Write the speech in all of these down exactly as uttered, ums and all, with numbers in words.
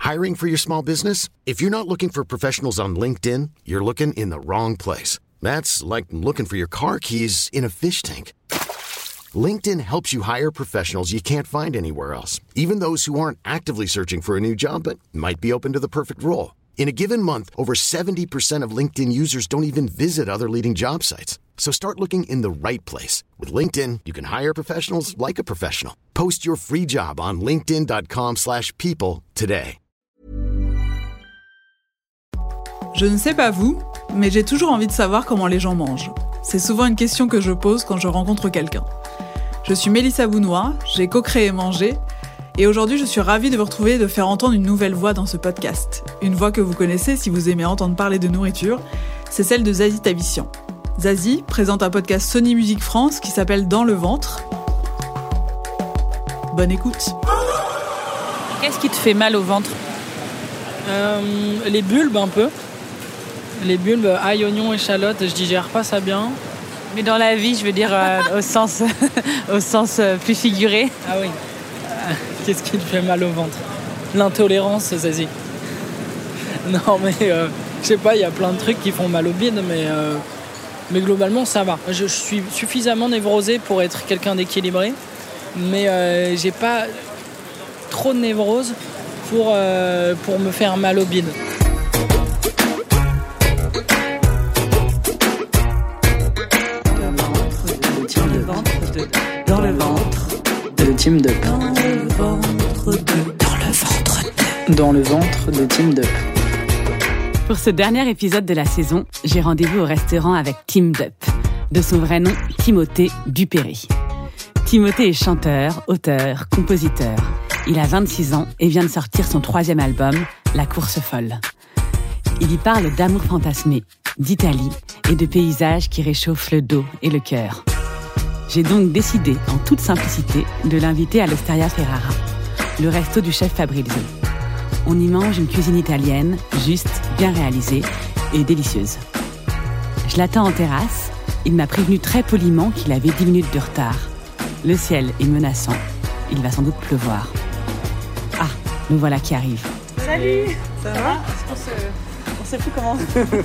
Hiring for your small business? If you're not looking for professionals on LinkedIn, you're looking in the wrong place. That's like looking for your car keys in a fish tank. LinkedIn helps you hire professionals you can't find anywhere else, even those who aren't actively searching for a new job but might be open to the perfect role. In a given month, over seventy percent of LinkedIn users don't even visit other leading job sites. So start looking in the right place. With LinkedIn, you can hire professionals like a professional. Post your free job on linkedin dot com slash people today. Je ne sais pas vous, mais j'ai toujours envie de savoir comment les gens mangent. C'est souvent une question que je pose quand je rencontre quelqu'un. Je suis Mélissa Bounois, j'ai co-créé Manger, et aujourd'hui je suis ravie de vous retrouver et de faire entendre une nouvelle voix dans ce podcast. Une voix que vous connaissez si vous aimez entendre parler de nourriture, c'est celle de Zazie Tavissian. Zazie présente un podcast Sony Music France qui s'appelle Dans le ventre. Bonne écoute. Qu'est-ce qui te fait mal au ventre ? euh, Les bulbes un peu. Les bulbes, ail, oignon, échalote, je digère pas ça bien. Mais dans la vie, je veux dire euh, au sens, au sens euh, plus figuré. Ah oui. Euh, qu'est-ce qui te fait mal au ventre ? L'intolérance, Zazie. Non mais, euh, je sais pas, il y a plein de trucs qui font mal au bide, mais, euh, mais globalement ça va. Je, je suis suffisamment névrosé pour être quelqu'un d'équilibré, mais euh, j'ai pas trop de névrose pour, euh, pour me faire mal au bide. Dans le ventre de Team Dup. Dans le ventre de... Dans le ventre de... Dans le ventre de Team Dup. Pour ce dernier épisode de la saison, j'ai rendez-vous au restaurant avec Team Dup. De son vrai nom, Timothée Dupéry. Timothée est chanteur, auteur, compositeur. Il a vingt-six ans et vient de sortir son troisième album, La Course Folle. Il y parle d'amour fantasmé, d'Italie et de paysages qui réchauffent le dos et le cœur. J'ai donc décidé, en toute simplicité, de l'inviter à l'Osteria Ferrara, le resto du chef Fabrizio. On y mange une cuisine italienne, juste, bien réalisée et délicieuse. Je l'attends en terrasse. Il m'a prévenu très poliment qu'il avait dix minutes de retard. Le ciel est menaçant. Il va sans doute pleuvoir. Ah, nous voilà qui arrive. Salut. Ça, Ça va, va on, se... on sait plus comment.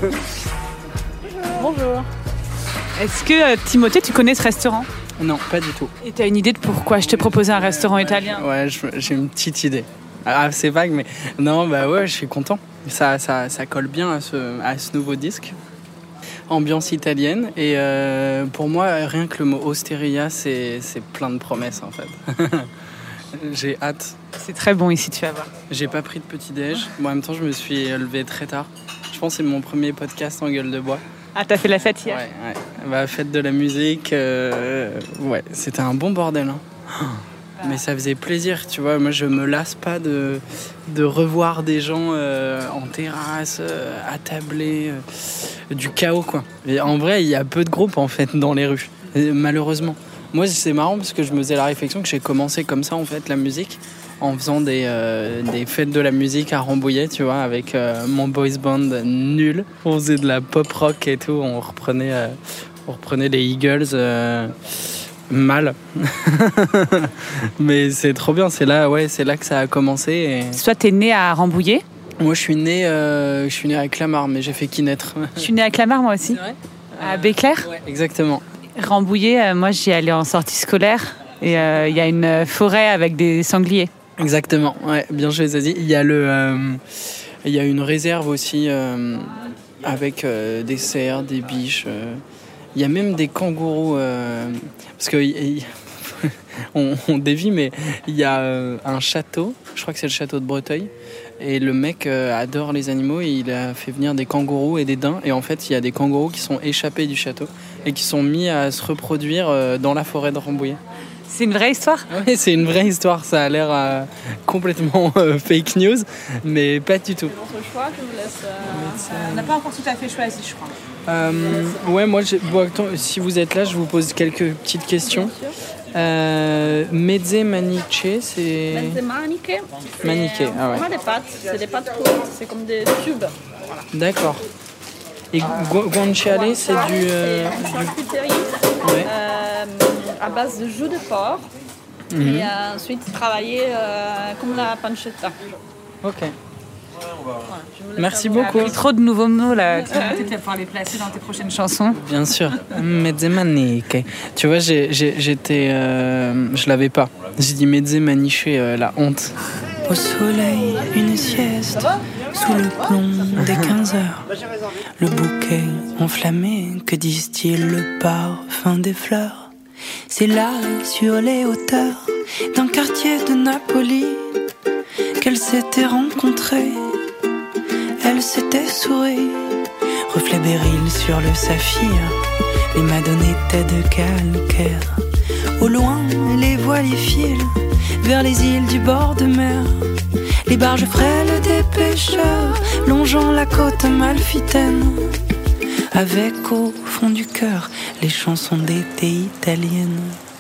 Bonjour. Est-ce que, euh, Timothée, tu connais ce restaurant ? Non, pas du tout. Et tu as une idée de pourquoi je t'ai proposé un restaurant italien ? Ouais, je, j'ai une petite idée. Ah, c'est vague, mais non, bah ouais, je suis content. Ça, ça, ça colle bien à ce, à ce nouveau disque. Ambiance italienne. Et euh, pour moi, rien que le mot osteria, c'est, c'est plein de promesses, en fait. J'ai hâte. C'est très bon ici, tu vas voir. J'ai pas pris de petit-déj. Bon, en même temps, je me suis levé très tard. Je pense que c'est mon premier podcast en gueule de bois. Ah, t'as fait la fête hier ? Ouais, ouais. Bah, fête de la musique. Euh, ouais, c'était un bon bordel. Hein. Oh. Mais ça faisait plaisir, tu vois. Moi, je me lasse pas de, de revoir des gens euh, en terrasse, euh, attablés, euh, du chaos, quoi. Et en vrai, il y a peu de groupes, en fait, dans les rues, et, malheureusement. Moi, c'est marrant parce que je me faisais la réflexion que j'ai commencé comme ça, en fait, la musique, en faisant des, euh, des fêtes de la musique à Rambouillet, tu vois, avec euh, mon boys band nul. On faisait de la pop rock et tout, on reprenait, euh, on reprenait les Eagles euh, mal. Mais c'est trop bien, c'est là, ouais, c'est là que ça a commencé. Et... Soit t'es né à Rambouillet ? Moi, je suis né, euh, je suis né à Clamart, mais j'ai fait qu'y naître. Je suis né à Clamart, moi aussi. C'est vrai ? À Béclair ? Ouais, exactement. Rambouillet, euh, moi j'y allais en sortie scolaire et il euh, y a une forêt avec des sangliers. Exactement, ouais, bien joué Zazie. Il y a le, euh, il y a une réserve aussi euh, avec euh, des cerfs, des biches. Euh. Il y a même des kangourous euh, parce que y, on, on dévie, mais il y a euh, un château. Je crois que c'est le château de Breteuil. Et le mec euh, adore les animaux et il a fait venir des kangourous et des daims. Et en fait, il y a des kangourous qui sont échappés du château et qui sont mis à se reproduire euh, dans la forêt de Rambouillet. C'est une vraie histoire ? Oui, c'est une vraie histoire. Ça a l'air euh, complètement euh, fake news, mais pas du tout. C'est notre choix que je vous laisse. Euh... On n'a pas encore tout à fait choisi, je crois. Euh, ouais, moi, j'ai... Bon, attends, si vous êtes là, je vous pose quelques petites questions. Euh, mezze maniche, c'est... Mezze maniche, c'est Maniche, ah ouais. comme des pâtes, c'est des pâtes courtes, c'est comme des tubes. Voilà. D'accord. Et gu- guanciale, c'est du... Euh, c'est une du... charcuterie Ouais. euh, à base de jus de porc Mm-hmm. et euh, ensuite travaillé euh, comme la pancetta. Ok. Merci beaucoup. T'as trop de nouveaux mots là. Tu vas pouvoir les placer dans tes prochaines chansons. Bien sûr. Mezzemaniche. Tu vois, j'ai, j'ai, j'étais, euh, je l'avais pas. J'ai dit mezzemaniche, euh, la honte. Au soleil, une sieste, sous le plomb des quinze heures. Le bouquet enflammé, que disent-ils, le parfum des fleurs. C'est là, sur les hauteurs d'un quartier de Napoli, qu'elles s'étaient rencontrées. Elle s'était sourie, reflet béryl sur le saphir. Les madones étaient de calcaire. Au loin, les voiliers filent vers les îles du bord de mer. Les barges frêles des pêcheurs longeant la côte amalfitaine. Avec au fond du cœur les chansons d'été italiennes.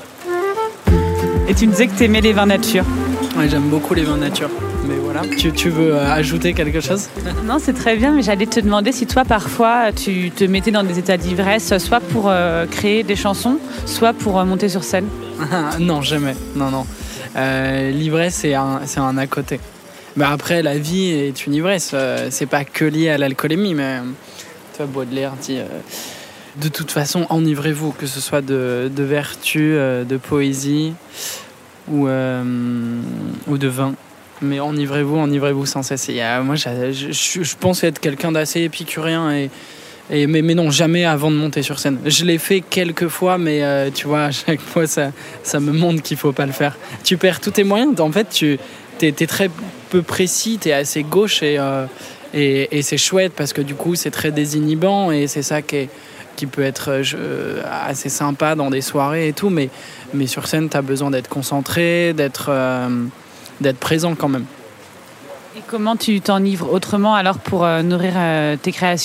Et tu me disais que t'aimais les vins nature. Ouais, j'aime beaucoup les vins nature. Mais voilà. Tu, tu veux euh, ajouter quelque chose ? Non, c'est très bien, mais j'allais te demander si toi, parfois, tu te mettais dans des états d'ivresse, soit pour euh, créer des chansons, soit pour euh, monter sur scène. Non, jamais. Non, non. Euh, l'ivresse, c'est un, c'est un à côté. Mais après, la vie est une ivresse. Euh, c'est pas que lié à l'alcoolémie, mais tu vois, Baudelaire dit euh, de toute façon, enivrez-vous, que ce soit de, de vertu, euh, de poésie ou, euh, ou de vin. Mais enivrez-vous, enivrez-vous sans cesse. Et, euh, moi, je, je, je pense être quelqu'un d'assez épicurien et, et mais, mais non, jamais avant de monter sur scène. Je l'ai fait quelques fois, mais euh, tu vois, à chaque fois, ça, ça me montre qu'il faut pas le faire. Tu perds tous tes moyens. En fait, tu t'es, t'es très peu précis, t'es assez gauche et, euh, et, et c'est chouette parce que du coup, c'est très désinhibant et c'est ça qui est, qui peut être euh, assez sympa dans des soirées et tout. Mais, mais sur scène, t'as besoin d'être concentré, d'être euh, d'être présent quand même. Et comment tu t'enivres autrement alors pour euh, nourrir euh, tes créations ?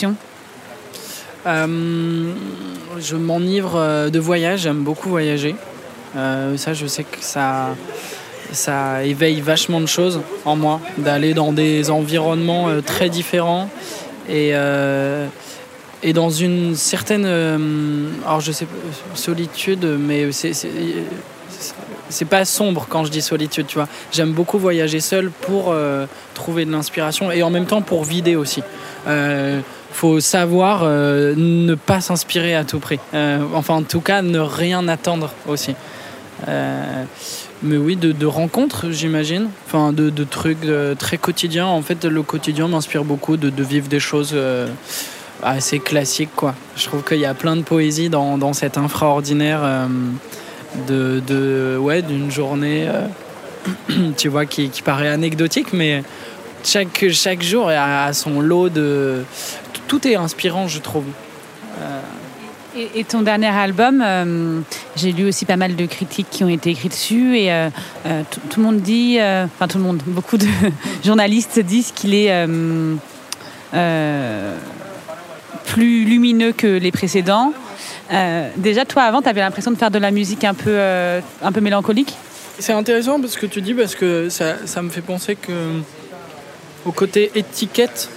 euh, Je m'enivre euh, de voyage, j'aime beaucoup voyager. Euh, ça, je sais que ça, ça éveille vachement de choses en moi, d'aller dans des environnements euh, très différents et, euh, et dans une certaine, euh, alors je sais pas, solitude, mais c'est... c'est c'est pas sombre quand je dis solitude, tu vois. J'aime beaucoup voyager seul pour euh, trouver de l'inspiration et en même temps pour vider aussi. Euh, faut savoir euh, ne pas s'inspirer à tout prix. Euh, enfin, en tout cas, ne rien attendre aussi. Euh, mais oui, de, de rencontres, j'imagine. Enfin, de, de trucs de, très quotidiens. En fait, le quotidien m'inspire beaucoup de, de vivre des choses euh, assez classiques, quoi. Je trouve qu'il y a plein de poésie dans, dans cet infraordinaire. Euh, De, de ouais d'une journée euh, tu vois qui, qui paraît anecdotique mais chaque, chaque jour a son lot de tout est inspirant je trouve euh... et, et ton dernier album euh, j'ai lu aussi pas mal de critiques qui ont été écrites dessus et euh, euh, tout, tout le monde dit enfin euh, tout le monde beaucoup de journalistes disent qu'il est euh, euh, plus lumineux que les précédents. Euh, déjà, toi, avant, tu avais l'impression de faire de la musique un peu, euh, un peu mélancolique ? C'est intéressant parce que tu dis, parce que ça, ça me fait penser que, au côté étiquette,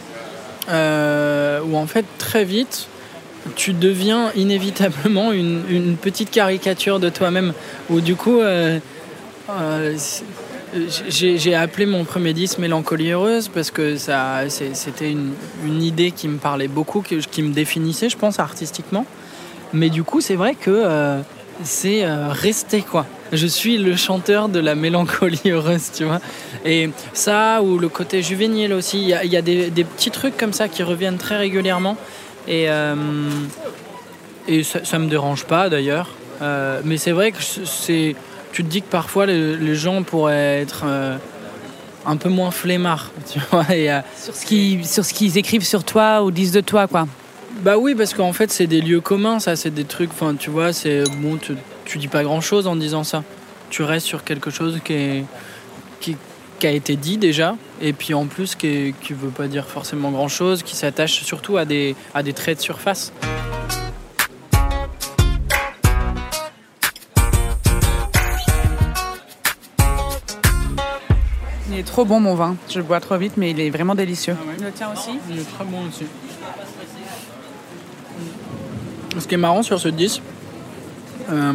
euh, où en fait, très vite, tu deviens inévitablement une, une petite caricature de toi-même. Où du coup, euh, euh, j'ai, j'ai appelé mon premier disque Mélancolie heureuse parce que ça, c'est, c'était une, une idée qui me parlait beaucoup, qui, qui me définissait, je pense, artistiquement. Mais du coup, c'est vrai que euh, c'est euh, resté, quoi. Je suis le chanteur de la mélancolie heureuse, tu vois. Et ça, ou le côté juvénile aussi, il y a, y a des, des petits trucs comme ça qui reviennent très régulièrement. Et, euh, et ça, ça me dérange pas, d'ailleurs. Euh, mais c'est vrai que c'est, tu te dis que parfois, les, les gens pourraient être euh, un peu moins flemmards, tu vois. Et, euh, sur, ce qui, sur ce qu'ils écrivent sur toi ou disent de toi, quoi. Bah oui, parce qu'en fait, c'est des lieux communs, ça, c'est des trucs, enfin, tu vois, c'est bon, tu, tu dis pas grand-chose en disant ça. Tu restes sur quelque chose qui, est, qui, qui a été dit déjà, et puis en plus, qui, est, qui veut pas dire forcément grand-chose, qui s'attache surtout à des, à des traits de surface. Il est trop bon, mon vin. Je le bois trop vite, mais il est vraiment délicieux. Ah ouais. Le tien aussi ? Il est très bon aussi. Ce qui est marrant sur ce disque, euh,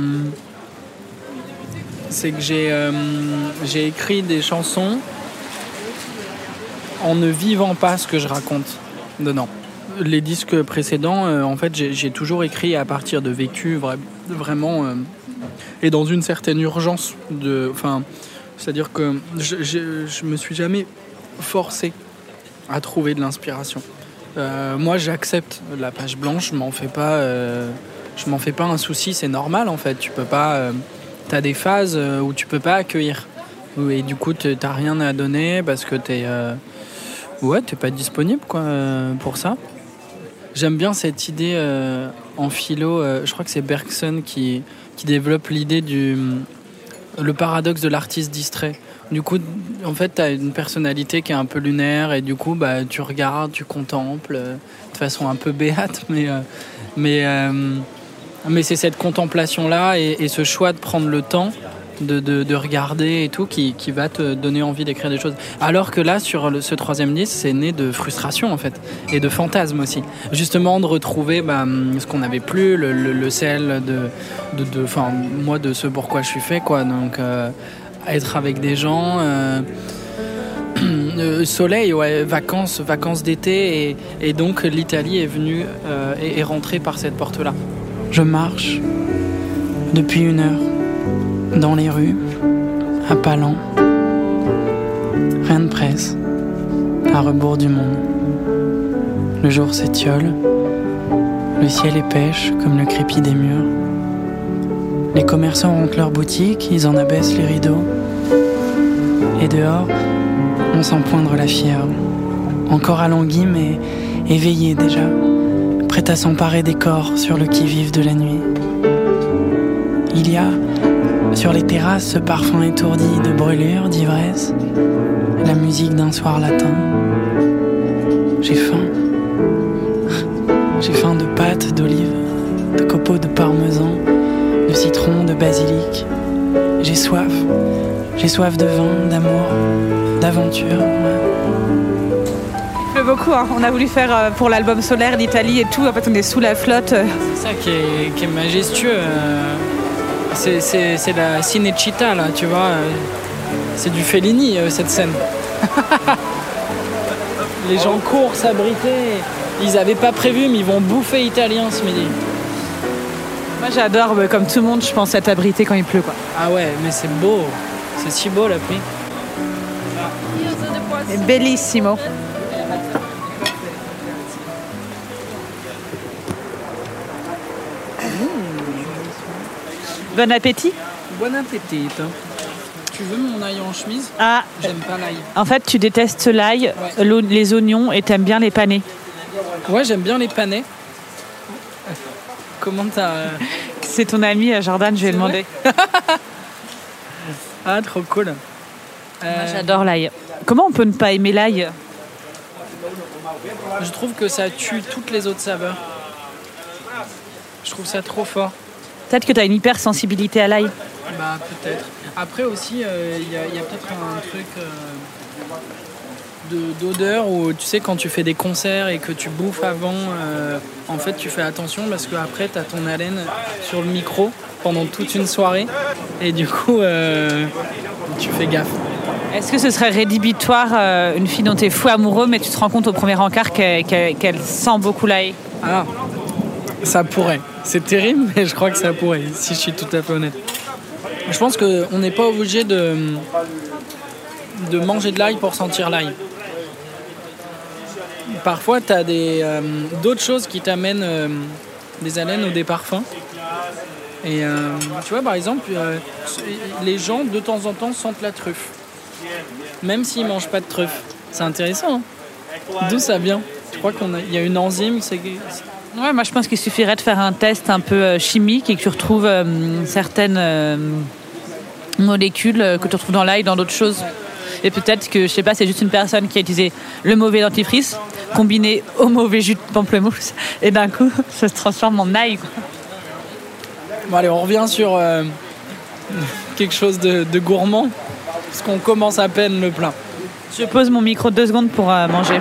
c'est que j'ai, euh, j'ai écrit des chansons en ne vivant pas ce que je raconte dedans. Les disques précédents, euh, en fait, j'ai, j'ai toujours écrit à partir de vécu vra- vraiment euh, et dans une certaine urgence. De, enfin, c'est-à-dire que je, je, je me suis jamais forcé à trouver de l'inspiration. Euh, moi, j'accepte la page blanche, je m'en fais pas, euh, je m'en fais pas un souci, c'est normal en fait. Tu peux pas, euh, t'as des phases où tu peux pas accueillir, et du coup, t'as rien à donner parce que t'es, euh, ouais, t'es pas disponible quoi euh, pour ça. J'aime bien cette idée euh, en philo. Euh, je crois que c'est Bergson qui qui développe l'idée du le paradoxe de l'artiste distrait. Du coup, en fait, tu as une personnalité qui est un peu lunaire et du coup, bah, tu regardes, tu contemples euh, de façon un peu béate, mais, euh, mais, euh, mais c'est cette contemplation-là et, et ce choix de prendre le temps de, de, de regarder et tout qui, qui va te donner envie d'écrire des choses. Alors que là, sur le, ce troisième disque, c'est né de frustration, en fait, et de fantasme aussi. Justement, de retrouver bah, ce qu'on n'avait plus, le, le, le sel de, de, de, enfin, moi, de ce pourquoi je suis fait, quoi. Donc... Euh, être avec des gens, euh, euh, soleil, ouais, vacances, vacances d'été, et, et donc l'Italie est venue euh, et est rentrée par cette porte-là. Je marche depuis une heure dans les rues, à pas lents. Rien ne presse, à rebours du monde. Le jour s'étiole, le ciel est pêche comme le crépi des murs. Les commerçants rentrent leurs boutiques, ils en abaissent les rideaux. Et dehors, on sent poindre la fièvre. Encore alangui, mais éveillé déjà, prêt à s'emparer des corps sur le qui-vive de la nuit. Il y a, sur les terrasses, ce parfum étourdi de brûlure, d'ivresse, la musique d'un soir latin. J'ai faim. J'ai faim de pâtes, d'olives, de copeaux de parmesan, de citron, de basilic. J'ai soif. J'ai soif de vin, d'amour, d'aventure. Il pleut beaucoup, hein. On a voulu faire euh, pour l'album Solaire d'Italie et tout. En fait, on est sous la flotte. C'est ça qui est, qui est majestueux. C'est, c'est, c'est la Cinecittà, là, tu vois. C'est du Fellini, cette scène. Les gens courent s'abriter. Ils n'avaient pas prévu, mais ils vont bouffer italien ce midi. Moi, j'adore, comme tout le monde, je pense, être abrité quand il pleut, quoi. Ah ouais, mais c'est beau. C'est si beau, la pluie. C'est bellissimo. Bon appétit. Bon appétit. Tu veux mon ail en chemise? Ah, j'aime pas l'ail. En fait, tu détestes l'ail, ouais. Les oignons et t'aimes bien les panés. Ouais, j'aime bien les panais. Comment t'as... C'est ton ami Jordan, je vais demander. Ah, trop cool. Moi, euh... j'adore l'ail. Comment on peut ne pas aimer l'ail? Je trouve que ça tue toutes les autres saveurs. Je trouve ça trop fort. Peut-être que tu as une hypersensibilité à l'ail. Bah, peut-être. Après aussi, il euh, y, y a peut-être un truc euh, de, d'odeur où, tu sais, quand tu fais des concerts et que tu bouffes avant, euh, en fait, tu fais attention parce qu'après, tu as ton haleine sur le micro pendant toute une soirée. Et du coup, euh, tu fais gaffe. Est-ce que ce serait rédhibitoire, euh, une fille dont tu es fou amoureux, mais tu te rends compte au premier encart qu'elle, qu'elle, qu'elle sent beaucoup l'ail? Ah, ça pourrait. C'est terrible, mais je crois que ça pourrait, si je suis tout à fait honnête. Je pense qu'on n'est pas obligé de, de manger de l'ail pour sentir l'ail. Parfois, tu as euh, d'autres choses qui t'amènent euh, des haleines ou des parfums. Et euh, tu vois, par exemple, euh, les gens, de temps en temps, sentent la truffe. Même s'ils ne mangent pas de truffe. C'est intéressant, hein? D'où ça vient? Je crois qu'il y a une enzyme, c'est... Ouais, moi je pense qu'il suffirait de faire un test un peu euh, chimique et que tu retrouves euh, certaines euh, molécules euh, que tu retrouves dans l'ail, dans d'autres choses. Et peut-être que, je sais pas, c'est juste une personne qui a utilisé le mauvais dentifrice combiné au mauvais jus de pamplemousse et d'un coup, ça se transforme en ail, quoi. Bon allez, on revient sur euh, quelque chose de, de gourmand, parce qu'on commence à peine le plat. Je pose mon micro deux secondes pour euh, manger.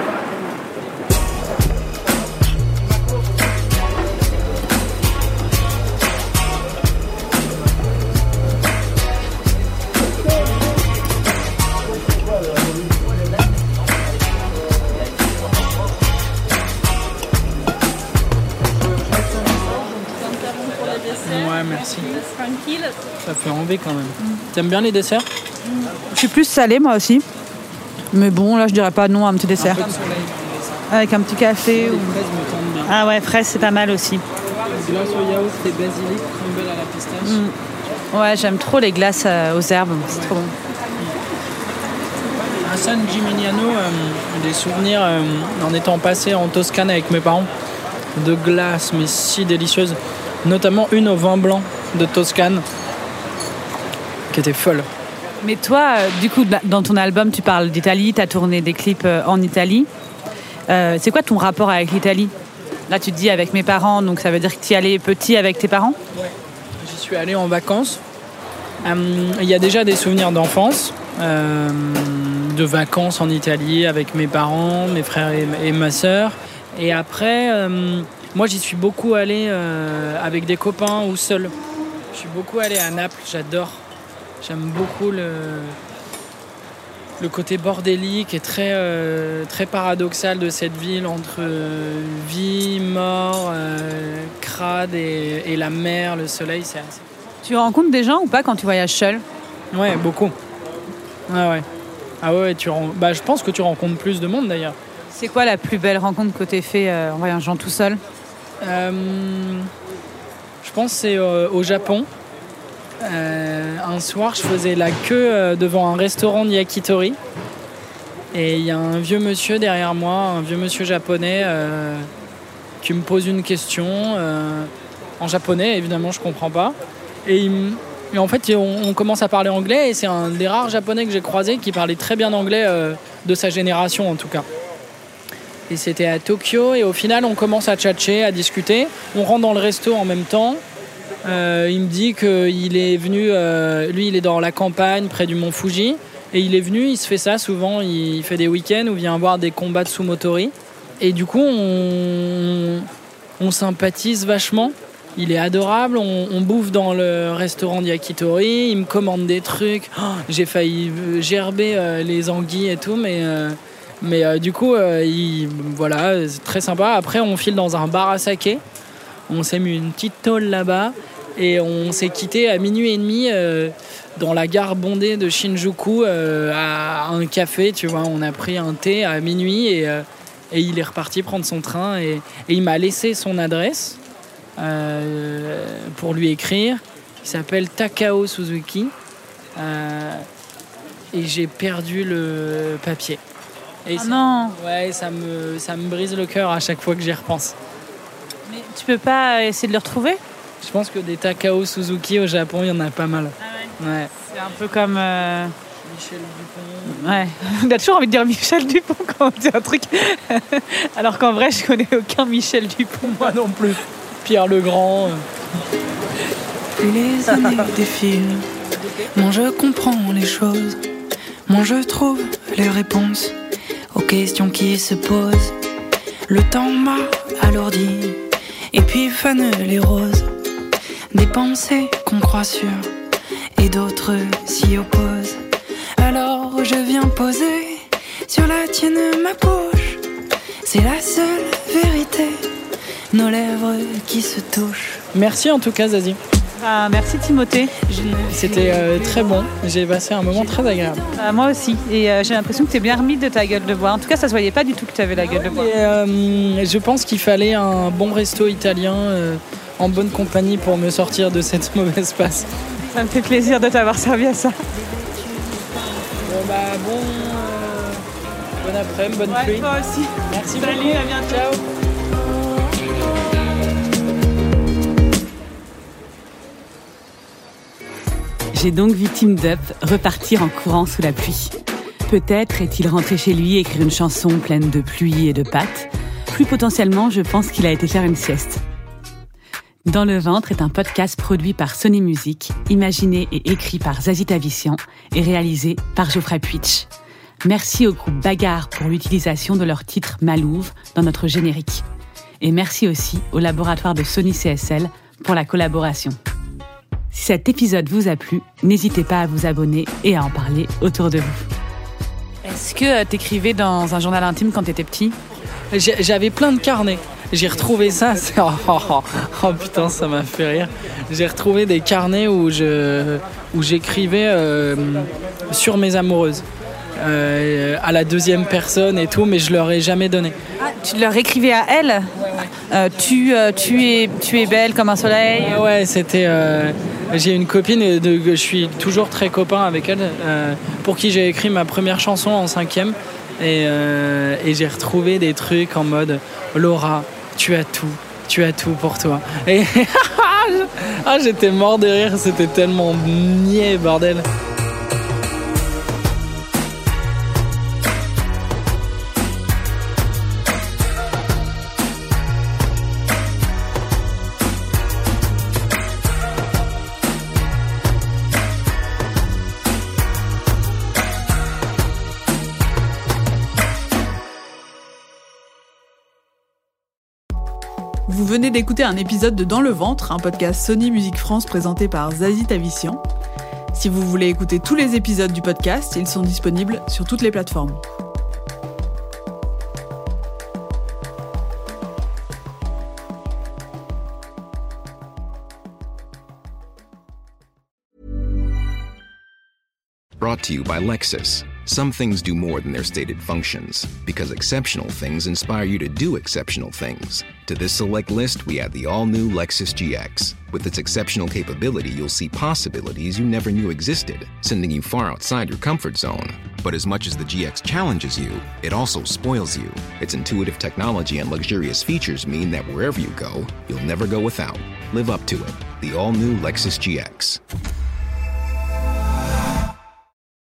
Tranquille. Ça fait envie quand même. Mmh. T'aimes bien les desserts? Je suis plus salée moi aussi. Mais bon, là je dirais pas non à un petit dessert. Un peu de soleil. Avec un petit café. Les ou... fraises me tentent bien. Ah ouais, fraises c'est pas mal aussi. Glace au yaourt et basilic, crumble à la pistache. Mmh. Ouais, j'aime trop les glaces euh, aux herbes, c'est ouais. trop bon. À San Gimignano, euh, des souvenirs euh, en étant passé en Toscane avec mes parents, de glaces, mais si délicieuses. Notamment une au vin blanc de Toscane, qui était folle. Mais toi, euh, du coup, dans ton album, tu parles d'Italie, tu as tourné des clips euh, en Italie. Euh, c'est quoi ton rapport avec l'Italie ? Là, tu te dis avec mes parents, donc ça veut dire que tu y allais petit avec tes parents ? Ouais, j'y suis allé en vacances. Il euh, y a déjà des souvenirs d'enfance, euh, de vacances en Italie avec mes parents, mes frères et, et ma sœur. Et après, euh, moi, j'y suis beaucoup allé euh, avec des copains ou seul. Je suis beaucoup allé à Naples, j'adore. J'aime beaucoup le, le côté bordélique et très, euh, très paradoxal de cette ville entre euh, vie, mort, euh, crade et, et la mer, le soleil, c'est assez... Tu rencontres des gens ou pas quand tu voyages seul ? Ouais, beaucoup. Ah ouais. Ah ouais, tu ren... bah, je pense que tu rencontres plus de monde d'ailleurs. C'est quoi la plus belle rencontre que tu as fait euh, en voyageant tout seul ? euh, Je pense que c'est euh, au Japon. Euh, un soir, je faisais la queue euh, devant un restaurant de yakitori. Et il y a un vieux monsieur derrière moi, un vieux monsieur japonais, euh, qui me pose une question euh, en japonais. Évidemment, je comprends pas. Et, il, et en fait, on, on commence à parler anglais. Et c'est un des rares japonais que j'ai croisé qui parlait très bien anglais, euh, de sa génération en tout cas. Et c'était à Tokyo. Et au final, on commence à tchatcher, à discuter. On rentre dans le resto en même temps. Euh, il me dit qu'il est venu, euh, lui il est dans la campagne près du mont Fuji et il est venu, il se fait ça souvent, il fait des week-ends où il vient voir des combats de sumotori et du coup on, on sympathise vachement, il est adorable, on, on bouffe dans le restaurant de yakitori, il me commande des trucs, oh, j'ai failli gerber euh, les anguilles et tout mais, euh, mais euh, du coup euh, il, voilà, c'est très sympa. Après on file dans un bar à saké. On s'est mis une petite tôle là-bas et on s'est quitté à minuit et demi euh, dans la gare bondée de Shinjuku euh, à un café, tu vois. On a pris un thé à minuit et, euh, et il est reparti prendre son train et, et il m'a laissé son adresse euh, pour lui écrire. Il s'appelle Takao Suzuki euh, et j'ai perdu le papier. Et ah ça, non. Ouais, ça me, ça me brise le cœur à chaque fois que j'y repense. Mais tu peux pas essayer de le retrouver ? Je pense que des Takao Suzuki au Japon, il y en a pas mal. Ah ouais. Ouais. C'est un peu comme... Euh... Michel Dupont. Ouais. On a toujours envie de dire Michel Dupont quand on dit un truc. Alors qu'en vrai, je connais aucun Michel Dupont. Moi non plus. Pierre le Grand. Plus les années défilent, moins je comprends les choses, moins je trouve les réponses aux questions qui se posent. Le temps m'a alourdi, et puis fanent les roses, des pensées qu'on croit sûres, et d'autres s'y opposent. Alors je viens poser sur la tienne ma bouche, c'est la seule vérité, nos lèvres qui se touchent. Merci en tout cas Zazie. Ah, merci Timothée. C'était euh, très bon, j'ai passé un moment très agréable. Ah, moi aussi, et euh, j'ai l'impression que tu es bien remis de ta gueule de bois. En tout cas, ça se voyait pas du tout que tu avais la gueule de bois. Et, euh, je pense qu'il fallait un bon resto italien euh, en bonne compagnie pour me sortir de cette mauvaise passe. Ça me fait plaisir de t'avoir servi à ça. Bon bah bon, euh, bon après-midi, bonne ouais, pluie. Toi aussi. Merci Salut, beaucoup. à bientôt. Ciao. J'ai donc vu Tim Dup repartir en courant sous la pluie. Peut-être est-il rentré chez lui écrire une chanson pleine de pluie et de pâtes. Plus potentiellement, je pense qu'il a été faire une sieste. Dans le ventre est un podcast produit par Sony Music, imaginé et écrit par Zazie Tavissian et réalisé par Geoffrey Puitch. Merci au groupe Bagarre pour l'utilisation de leur titre Malouve dans notre générique. Et merci aussi au laboratoire de Sony C S L pour la collaboration. Si cet épisode vous a plu, n'hésitez pas à vous abonner et à en parler autour de vous. Est-ce que euh, t'écrivais dans un journal intime quand t'étais petit ? J'avais plein de carnets. j'ai retrouvé ça. C'est... Oh, oh, oh, oh putain, ça m'a fait rire. J'ai retrouvé des carnets où, je... où j'écrivais euh, sur mes amoureuses. Euh, à la deuxième personne et tout, mais je leur ai jamais donné. Ah, tu leur écrivais à elle ? Ouais, ouais. Euh, tu, euh, tu, es, tu es belle comme un soleil. Ouais, ouais c'était... Euh, j'ai une copine, de, je suis toujours très copain avec elle, euh, pour qui j'ai écrit ma première chanson en cinquième. Et, euh, et j'ai retrouvé des trucs en mode « Laura, tu as tout, tu as tout pour toi. » Et ah, j'étais mort de rire, c'était tellement niais, bordel. Vous venez d'écouter un épisode de Dans le ventre, un podcast Sony Musique France présenté par Zazie Tavissian. Si vous voulez écouter tous les épisodes du podcast, ils sont disponibles sur toutes les plateformes. Brought to you by Lexus. Some things do more than their stated functions, because exceptional things inspire you to do exceptional things. To this select list, we add the all-new Lexus G X. With its exceptional capability, you'll see possibilities you never knew existed, sending you far outside your comfort zone. But as much as the G X challenges you, it also spoils you. Its intuitive technology and luxurious features mean that wherever you go, you'll never go without. Live up to it. The all-new Lexus G X.